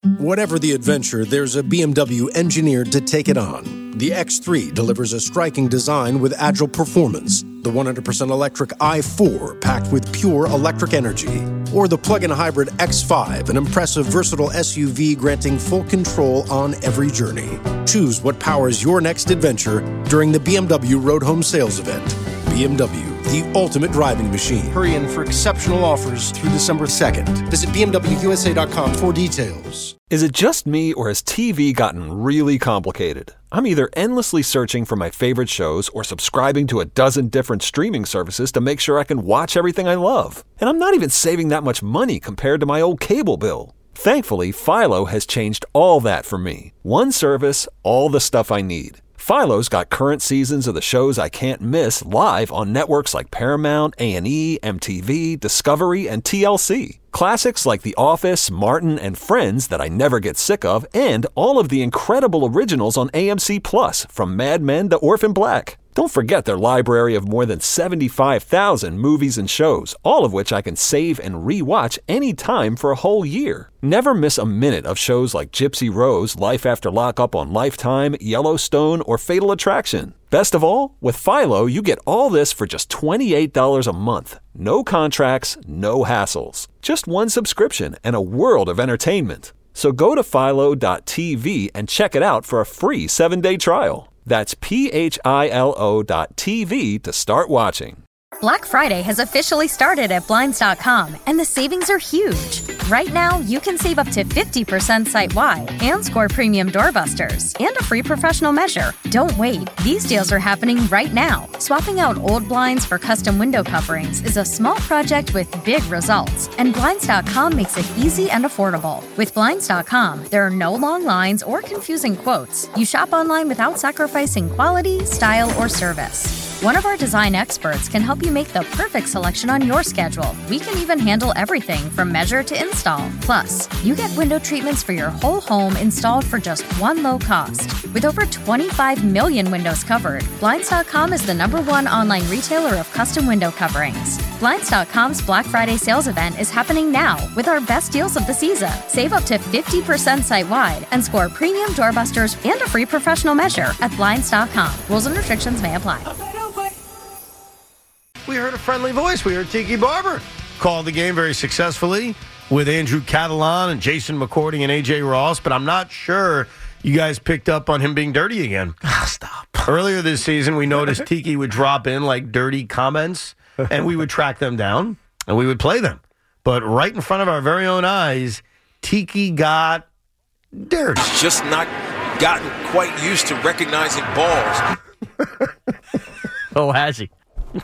Whatever the adventure, there's a BMW engineered to take it on. The X3 delivers a striking design with agile performance. The 100% electric i4 packed with pure electric energy. Or the plug-in hybrid X5, an impressive versatile SUV granting full control on every journey. Choose what powers your next adventure during the BMW Road Home Sales Event. BMW, the ultimate driving machine. Hurry in for exceptional offers through December 2nd. Visit BMWUSA.com for details. Is it just me, or has TV gotten really complicated? I'm either endlessly searching for my favorite shows or subscribing to a dozen different streaming services to make sure I can watch everything I love. And I'm not even saving that much money compared to my old cable bill. Thankfully, Philo has changed all that for me. One service, all the stuff I need. Philo's got current seasons of the shows I can't miss live on networks like Paramount, A&E, MTV, Discovery, and TLC. Classics like The Office, Martin, and Friends that I never get sick of, and all of the incredible originals on AMC+, from Mad Men to Orphan Black. Don't forget their library of more than 75,000 movies and shows, all of which I can save and re-watch anytime for a whole year. Never miss a minute of shows like Gypsy Rose, Life After Lockup on Lifetime, Yellowstone, or Fatal Attraction. Best of all, with Philo, you get all this for just $28 a month. No contracts, no hassles. Just one subscription and a world of entertainment. So go to philo.tv and check it out for a free 7-day trial. That's philo.tv to start watching. Black Friday has officially started at Blinds.com, and the savings are huge. Right now, you can save up to 50% site-wide and score premium doorbusters and a free professional measure. Don't wait. These deals are happening right now. Swapping out old blinds for custom window coverings is a small project with big results, and Blinds.com makes it easy and affordable. With Blinds.com, there are no long lines or confusing quotes. You shop online without sacrificing quality, style, or service. One of our design experts can help you make the perfect selection on your schedule. We can even handle everything from measure to install. Plus, you get window treatments for your whole home installed for just one low cost. With over 25 million windows covered, Blinds.com is the #1 online retailer of custom window coverings. Blinds.com's Black Friday sales event is happening now with our best deals of the season. Save up to 50% site-wide and score premium doorbusters and a free professional measure at Blinds.com. Rules and restrictions may apply. We heard a friendly voice. We heard Tiki Barber call the game very successfully with Andrew Catalan and Jason McCourty and A.J. Ross, but I'm not sure you guys picked up on him being dirty again. Stop. Earlier this season, we noticed Tiki would drop in like dirty comments, and we would track them down, and we would play them. But right in front of our very own eyes, Tiki got dirty. He's just not gotten quite used to recognizing balls. Oh, has he? You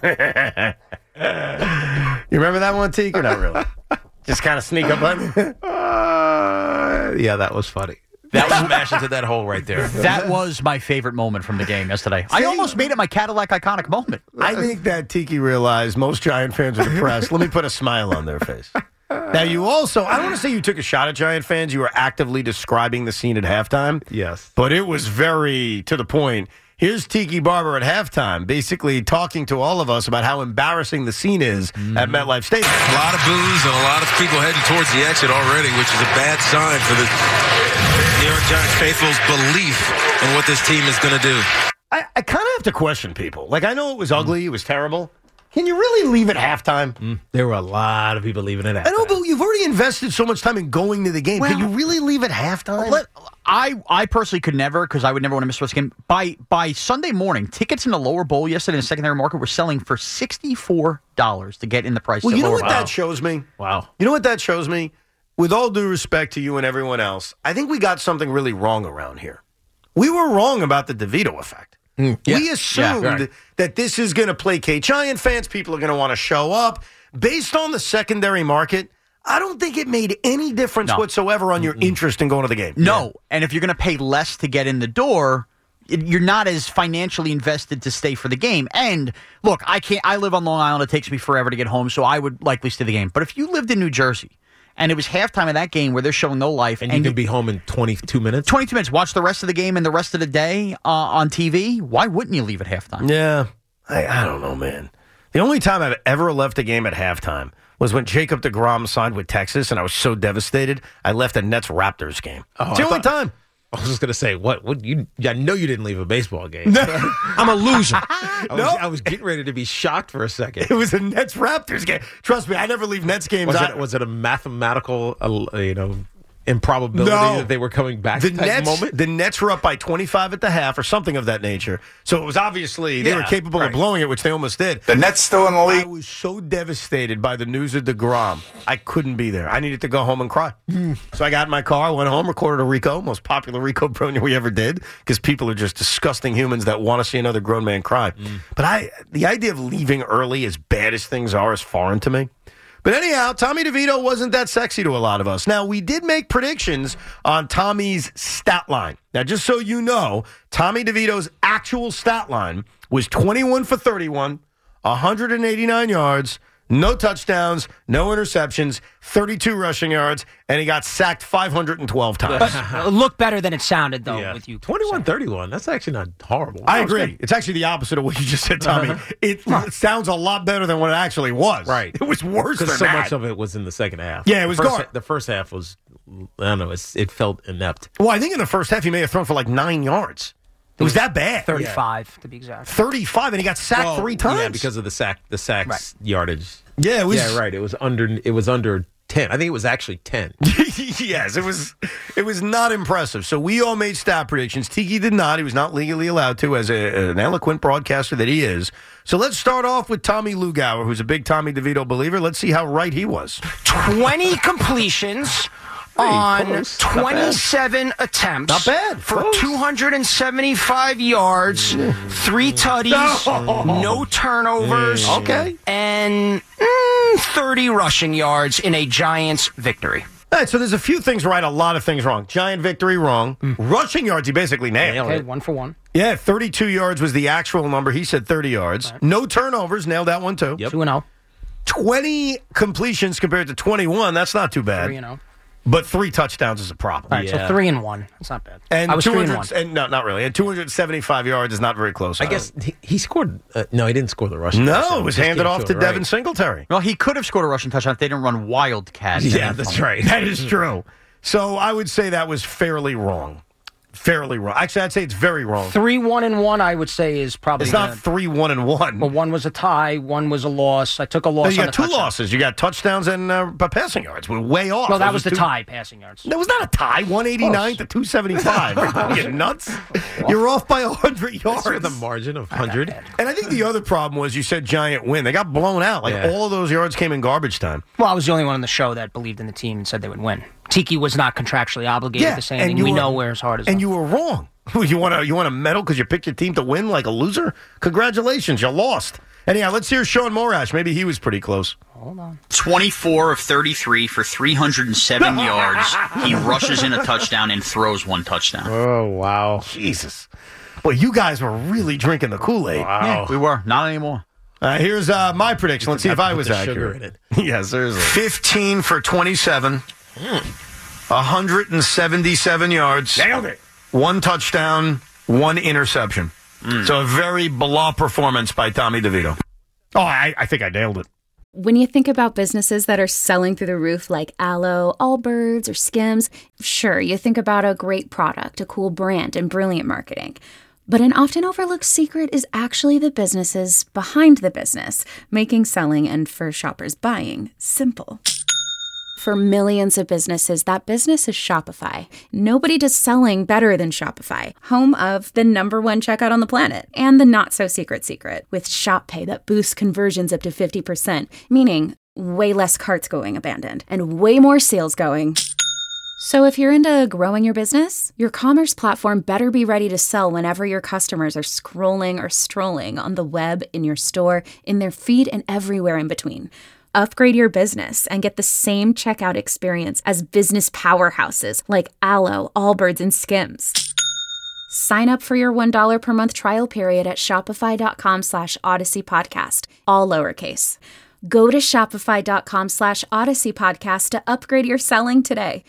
remember that one, Teak, or not really? Just kind of sneak up on you? Yeah, that was funny. That was smash into that hole right there. That was my favorite moment from the game yesterday. I almost made it my Cadillac iconic moment. I think that Tiki realized most Giant fans are depressed. Let me put a smile on their face. Now, you also, I don't want to say you took a shot at Giant fans. You were actively describing the scene at halftime. Yes. But it was very to the point. Here's Tiki Barber at halftime, basically talking to all of us about how embarrassing the scene is at MetLife Stadium. A lot of boos and a lot of people heading towards the exit already, which is a bad sign for the New York Giants faithful's belief in what this team is going to do. I kind of have to question people. Like, I know it was ugly, it was terrible. Can you really leave at halftime? There were a lot of people leaving it at halftime. I know, but you've already invested so much time in going to the game. Can you really leave at halftime? I personally could never, because I would never want to miss this game. By Sunday morning, tickets in the lower bowl yesterday in the secondary market were selling for $64 to get in the price. Well, you know what that shows me? Wow. You know what that shows me? With all due respect to you and everyone else, I think we got something really wrong around here. We were wrong about the DeVito effect. We assumed that this is going to placate Giant fans. People are going to want to show up. Based on the secondary market, I don't think it made any difference whatsoever on your interest in going to the game. No, and if you're going to pay less to get in the door, you're not as financially invested to stay for the game. And look, I live on Long Island. It takes me forever to get home, so I would likely stay the game. But if you lived in New Jersey, and it was halftime of that game where they're showing no life. And you can be home in 22 minutes? 22 minutes. Watch the rest of the game and the rest of the day on TV. Why wouldn't you leave at halftime? Yeah. I don't know, man. The only time I've ever left a game at halftime was when Jacob deGrom signed with Texas, and I was so devastated, I left a Nets-Raptors game. It's the only time. I was just going to say, what you? I know you didn't leave a baseball game. I'm a loser. I was getting ready to be shocked for a second. It was a Nets-Raptors game. Trust me, I never leave Nets games. Was it a mathematical, improbability that they were coming back moment? The Nets were up by 25 at the half or something of that nature. So it was obviously they were capable of blowing it, which they almost did. The Nets still in the league. I was so devastated by the news of DeGrom. I couldn't be there. I needed to go home and cry. So I got in my car, went home, recorded a Rico, most popular Rico Bronya we ever did, because people are just disgusting humans that want to see another grown man cry. But the idea of leaving early, as bad as things are, is foreign to me. But anyhow, Tommy DeVito wasn't that sexy to a lot of us. Now, we did make predictions on Tommy's stat line. Now, just so you know, Tommy DeVito's actual stat line was 21 for 31, 189 yards, no touchdowns, no interceptions, 32 rushing yards, and he got sacked 512 times. But look better than it sounded, though, with you. 21-31. That's actually not horrible. I agree. It's actually the opposite of what you just said, Tommy. It sounds a lot better than what it actually was. Right. It was worse than so that. much of it was in the second half. Yeah, it was the first half was, I don't know, it felt inept. Well, I think in the first half he may have thrown for like 9 yards. It was that bad. 35, to be exact. 35, and he got sacked 3 times. Yeah, because of the sacks yardage. Yeah, it was. Yeah, right. It was under 10. I think it was actually 10. Yes, it was not impressive. So we all made stat predictions. Tiki did not. He was not legally allowed to, as an eloquent broadcaster that he is. So let's start off with Tommy Lugauer, who's a big Tommy DeVito believer. Let's see how right he was. 20 completions on 27 attempts. Not bad. For 275 yards, 3 tutties, no turnovers. Okay. And 30 rushing yards in a Giants victory. All right, so there's a few things right, a lot of things wrong. Giant victory wrong. Rushing yards, he basically nailed. Okay, 1 for 1. Yeah, 32 yards was the actual number. He said 30 yards. Right. No turnovers, nailed that one too. Yep. 2-0. 20 completions compared to 21, that's not too bad. 3-0. But 3 touchdowns is a problem. All right, so 3-1. That's not bad. And I was 200, and no, not really. And 275 yards is not very close. I guess he scored. No, he didn't score the rushing. No, it was handed off to Devin Singletary. Well, he could have scored a rushing touchdown if they didn't run Wildcat. Yeah, that's right. That is true. So I would say that was fairly wrong. Fairly wrong. Actually, I'd say it's very wrong. 3-1-1, I would say, is probably. It's not 3-1-1. Well, 1 was a tie, 1 was a loss. I took a loss. You got 2 losses. You got touchdowns and passing yards. We're way off. Well, that was the tie, passing yards. That was not a tie. 189 to 275. Are you nuts? You're off by 100 yards. With a margin of 100. And I think the other problem was you said Giant win. They got blown out. All of those yards came in garbage time. Well, I was the only one on the show that believed in the team and said they would win. Tiki was not contractually obligated to say anything. We know where his heart is. And you were wrong. You want a medal because you picked your team to win like a loser? Congratulations, you lost. Anyhow, let's hear Sean Morash. Maybe he was pretty close. Hold on. 24 of 33 for 307 yards. He rushes in a touchdown and throws 1 touchdown. Oh, wow. Jesus. Well, you guys were really drinking the Kool-Aid. Wow. Yeah, we were. Not anymore. Here's my prediction. Let's see if I was accurate. Yeah, seriously. 15 for 27. 177 yards. Nailed it. 1 touchdown, 1 interception. So a very blah performance by Tommy DeVito. Oh, I think I nailed it. When you think about businesses that are selling through the roof like Aloe, Allbirds, or Skims, sure, you think about a great product, a cool brand, and brilliant marketing. But an often overlooked secret is actually the businesses behind the business, making selling and for shoppers buying simple. For millions of businesses, that business is Shopify. Nobody does selling better than Shopify, home of the #1 checkout on the planet and the not-so-secret secret with Shop Pay that boosts conversions up to 50%, meaning way less carts going abandoned and way more sales going. So if you're into growing your business, your commerce platform better be ready to sell whenever your customers are scrolling or strolling on the web, in your store, in their feed, and everywhere in between. Upgrade your business and get the same checkout experience as business powerhouses like Aloe, Allbirds, and Skims. Sign up for your $1 per month trial period at shopify.com/Odyssey Podcast, all lowercase. Go to shopify.com/Odyssey Podcast to upgrade your selling today.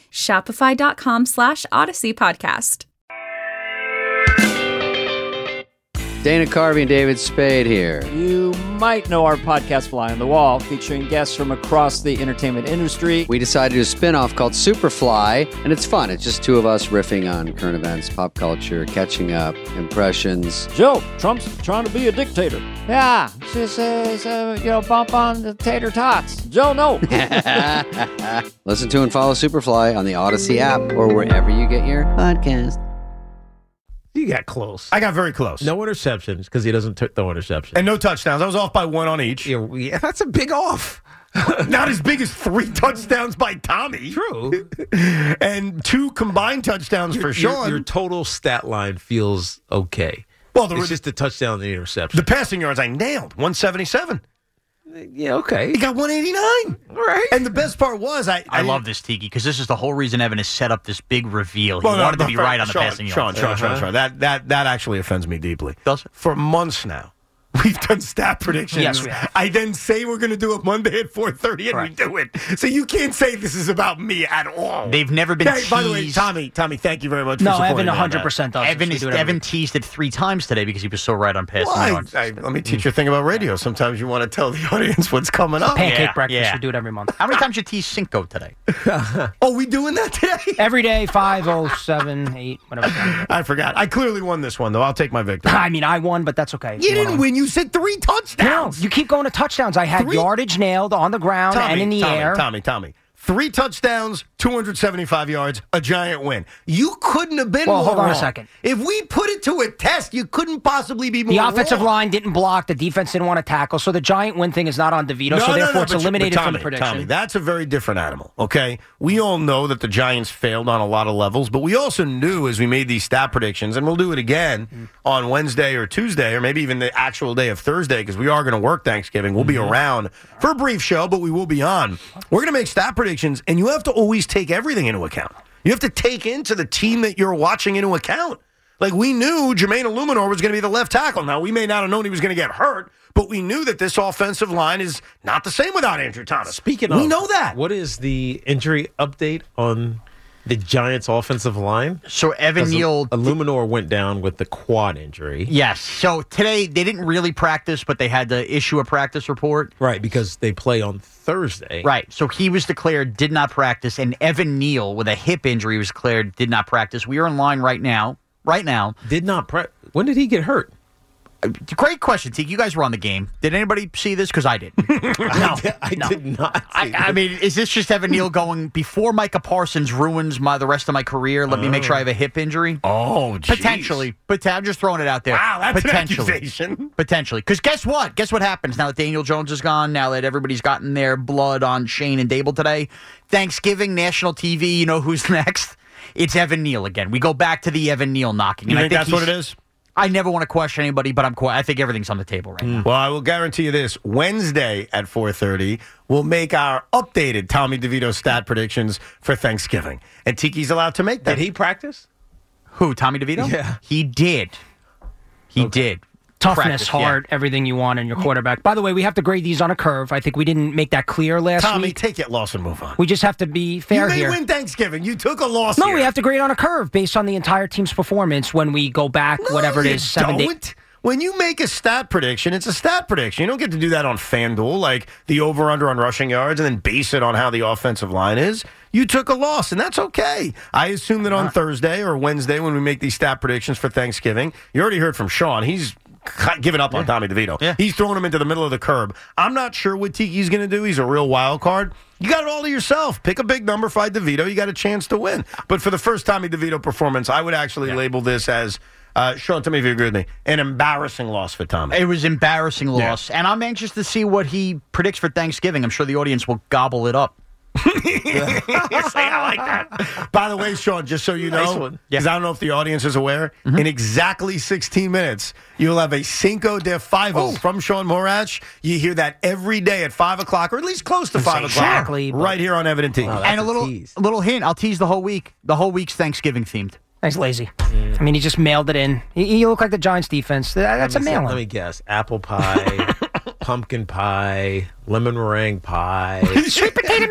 Shopify.com/Odyssey Podcast. Dana Carvey and David Spade here. You might know our podcast Fly on the Wall, featuring guests from across the entertainment industry. We decided to do a spin-off called Superfly, and it's fun. It's just two of us riffing on current events, pop culture, catching up, impressions. Joe, Trump's trying to be a dictator. Yeah, just bump on the tater tots. Joe, no. Listen to and follow Superfly on the Odyssey app or wherever you get your podcast. You got close. I got very close. No interceptions because he doesn't throw interceptions. And no touchdowns. I was off by one on each. Yeah, that's a big off. Not as big as 3 touchdowns by Tommy. True. And 2 combined touchdowns for Sean. Your total stat line feels okay. Well, it's just the touchdown and the interception. The passing yards I nailed, 177. Yeah, okay. He got 189. All right. And the best part was I love this, Tiki, because this is the whole reason Evan has set up this big reveal. He wanted to be right on the passing yards. Sean. That actually offends me deeply. Does it? For months now, we've done stat predictions. Yes, we have. I then say we're going to do it Monday at 4:30, and we do it. So you can't say this is about me at all. They've never been teased. By the way, Tommy, thank you very much for supporting Evan 100% does. Evan teased it 3 times today because he was so right on passing yards. Let me teach you a thing about radio. Sometimes you want to tell the audience what's coming up. Pancake breakfast. We do it every month. How many times you teased Cinco today? Oh, we doing that today? Every day, 5, 7, 8, whatever. I forgot. I clearly won this one, though. I'll take my victory. I mean, I won, but that's okay. You didn't win. You said 3 touchdowns. No, you keep going to touchdowns. I had yardage nailed on the ground and in the air. Tommy. 3 touchdowns, 275 yards, a giant win. You couldn't have been more hold on wrong. a second. If we put it to a test, you couldn't possibly be more The offensive wrong. line didn't block. The defense didn't want to tackle. So the giant win thing is not on DeVito. So therefore, it's eliminated from the prediction. Tommy, that's a very different animal, okay? We all know that the Giants failed on a lot of levels, but we also knew as we made these stat predictions, and we'll do it again on Wednesday or Tuesday, or maybe even the actual day of Thursday, because we are going to work Thanksgiving. We'll be around for a brief show, but we will be on. We're going to make stat predictions, and you have to always take everything into account. You have to take into the team that you're watching into account. Like, we knew Jermaine Illuminor was going to be the left tackle. Now, we may not have known he was going to get hurt, but we knew that this offensive line is not the same without Andrew Thomas. We know that. What is the injury update on the Giants' offensive line? So Evan Neal... Illuminor went down with the quad injury. Yes. So today, they didn't really practice, but they had to issue a practice report. Right, because they play on Thursday. Right. So he was declared did not practice, and Evan Neal, with a hip injury, was declared did not practice. We are in line right now. Did not practice. When did he get hurt? Great question, Teak. You guys were on the game. Did anybody see this? Because I didn't. I did not. I mean, is this just Evan Neal going, before Micah Parsons ruins the rest of my career, let me make sure I have a hip injury? Oh, geez. Potentially. But I'm just throwing it out there. Wow, that's potentially. an accusation. Potentially. Because guess what? Guess what happens now that Daniel Jones is gone, now that everybody's gotten their blood on Shane and Dable today? Thanksgiving, national TV, you know who's next? It's Evan Neal again. We go back to the Evan Neal knocking. You and think that's what it is? I never want to question anybody, but I think everything's on the table right now. Well, I will guarantee you this. Wednesday at 4:30, we'll make our updated Tommy DeVito stat predictions for Thanksgiving. And Tiki's allowed to make them. Did he practice? Who, Tommy DeVito? Yeah. He did. He did. Toughness, Practice, heart, everything you want in your quarterback. By the way, we have to grade these on a curve. I think we didn't make that clear last Tommy, week. take it, loss, and move on. We just have to be fair here. here. You may win Thanksgiving. You took a loss No, here. we have to grade on a curve based on the entire team's performance when we go back, whatever it is, 7 days. When you make a stat prediction, it's a stat prediction. You don't get to do that on FanDuel, like the over-under on rushing yards, and then base it on how the offensive line is. You took a loss, and that's okay. I assume that on Thursday or Wednesday when we make these stat predictions for Thanksgiving, you already heard from Sean. He's given up on Tommy DeVito. Yeah. He's throwing him into the middle of the curb. I'm not sure what Tiki's going to do. He's a real wild card. You got it all to yourself. Pick a big number, fight DeVito. You got a chance to win. But for the first Tommy DeVito performance, I would actually label this as, Sean, tell me if you agree with me, an embarrassing loss for Tommy. It was embarrassing loss. And I'm anxious to see what he predicts for Thanksgiving. I'm sure the audience will gobble it up. I like that. By the way, Sean, just so you know, because I don't know if the audience is aware, in exactly 16 minutes, you'll have a Cinco de Five-O from Sean Morash. You hear that every day at 5 o'clock, or at least close to 5 o'clock, right here on Evan and T. And a little hint, I'll tease the whole week. The whole week's Thanksgiving themed. He's lazy. I mean, he just mailed it in. You look like the Giants defense. That's a mail-in. Let me guess. Apple pie, pumpkin pie, lemon meringue pie. Sweet potato mash with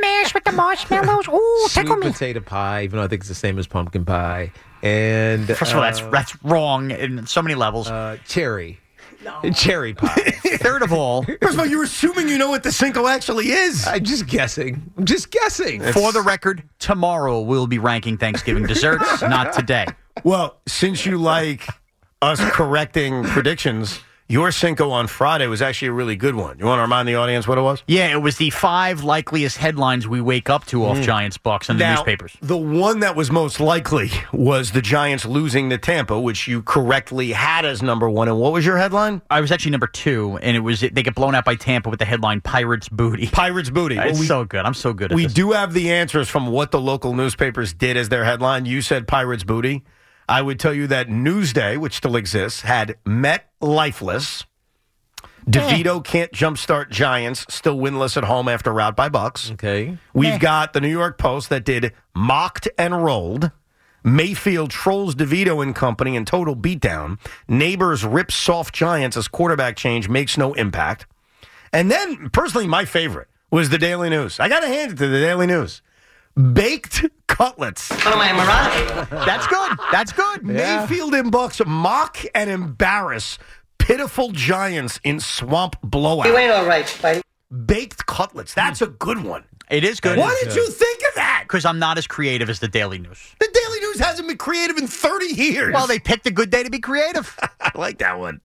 the marshmallows. Ooh, tickle Sweet me. potato pie, even though I think it's the same as pumpkin pie. And first of all, that's wrong in so many levels. Cherry. No. Cherry pie. Third of all, first of all, you're assuming you know what the Cinco actually is. I'm just guessing. For the record, tomorrow we'll be ranking Thanksgiving desserts, not today. Well, since you like us correcting predictions, your Cinco on Friday was actually a really good one. You want to remind the audience what it was? Yeah, it was the 5 likeliest headlines we wake up to off Giants Bucks in the newspapers. The one that was most likely was the Giants losing to Tampa, which you correctly had as number 1. And what was your headline? I was actually number 2, and it was they get blown out by Tampa with the headline "Pirates Booty." Pirates Booty. It's so good. I'm so good at this. this. We do have the answers from what the local newspapers did as their headline. You said Pirates Booty. I would tell you that Newsday, which still exists, had Met lifeless. DeVito can't jumpstart Giants, still winless at home after rout by Bucks. Okay. We've got the New York Post that did mocked and rolled. Mayfield trolls DeVito and company in total beatdown. Neighbors rip soft Giants as quarterback change makes no impact. And then, personally, my favorite was the Daily News. I got to hand it to the Daily News. Baked cutlets. What am I, moronic? That's good. That's good. Yeah. Mayfield and Bucks mock and embarrass pitiful Giants in swamp blowout. You ain't all right, Spidey. Baked cutlets. That's a good one. It is good. Why did you think of that? Because I'm not as creative as the Daily News. The Daily News hasn't been creative in 30 years. Well, they picked a good day to be creative. I like that one.